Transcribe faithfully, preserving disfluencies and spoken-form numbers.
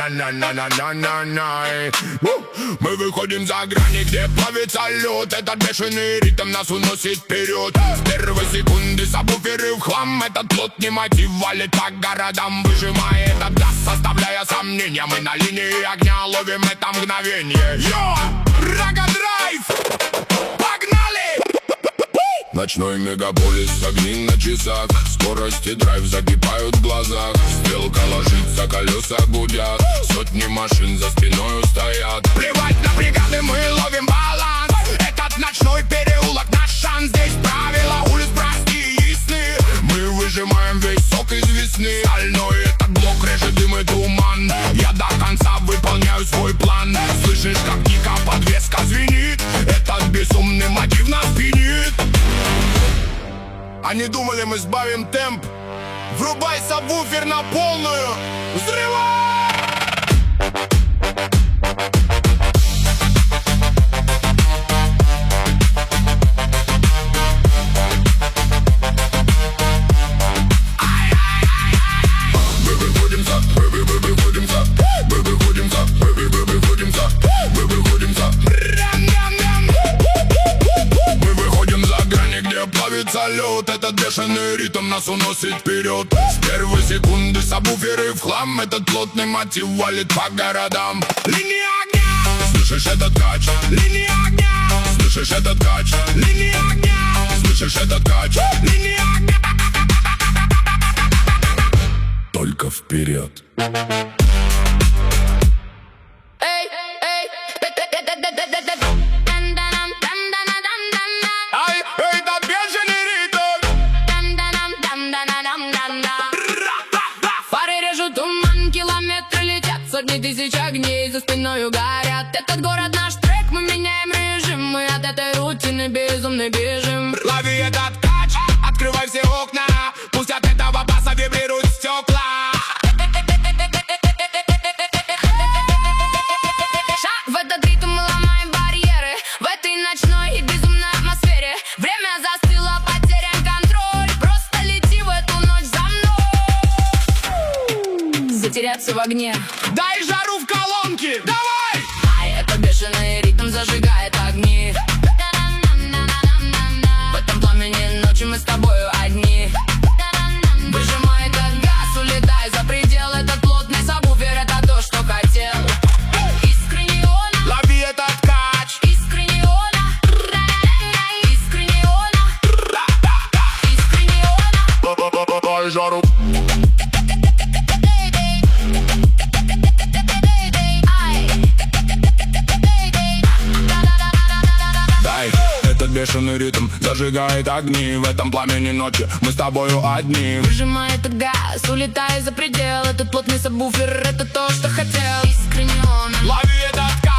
На-на-на-на-на-на-на-на. Мы выходим за грани, где плавится лед. Этот бешеный ритм нас уносит вперед. С первой секунды сабвуферы в хлам. Этот плотный мотив валит по городам, выжимая этот газ, составляя сомнения. Мы на линии огня ловим это мгновение. Йо! Рага-драйв! Погнали! Ночной мегаполис, огни на часах. Скорость и драйв закипают в глазах. Стрелка ложится, колеса гудят. Сотни машин за спиной стоят. Плевать на бригады, мы ловим баланс. Этот ночной переулок наш шанс. Здесь правила улиц простые и ясны. Мы выжимаем весь сок из весны. Стальной этот блок режет дым и туман. Я до конца выполняю свой план. Слышишь, как Ника подвеска звенит. Этот безумный мотив нас пьянит. Они думали, мы сбавим темп. Врубай сабвуфер на полную. Взрывай! Мы выходим за, мы выходим за, мы выходим за, мы выходим за, мы выходим за. Мы выходим за грани, где плавится лед. Этот бешеный ритм нас уносит вперед. С первой секунды сабвуферы в хлам. Этот плотный мотив валит по городам. Линия огня! Слышишь этот кач? Линия огня! Слышишь этот кач? Линия огня! Слышишь этот кач? Линия огня! Только вперед! Сотни тысяч огней за спиною горят. Этот город наш трек, мы меняем режим. Мы от этой рутины безумно бежим. Лови этот кач, открывай все окна. Пусть от этого баса вибрируют стекла. Шаг в этот ритм, мы ломаем барьеры. В этой ночной и безумной атмосфере. Время застыло, потерян контроль. Просто лети в эту ночь за мной. Затеряться в огне. Дай жару в колонке, давай! Ай, это бешеный ритм зажигает огни. В этом пламени ночи мы с тобою одни. Выжимай этот газ, улетай за предел. Этот плотный сабвуфер, это то, что хотел. Искренне он. Лови этот кач. Искренне он. Искренне он. Искренне он. Дай жару. Бешеный ритм зажигает огни. В этом пламени ночи мы с тобою одни. Выжимай этот газ, улетай за предел. Этот плотный сабвуфер, это то, что хотел. Искренне он. Лови этот газ.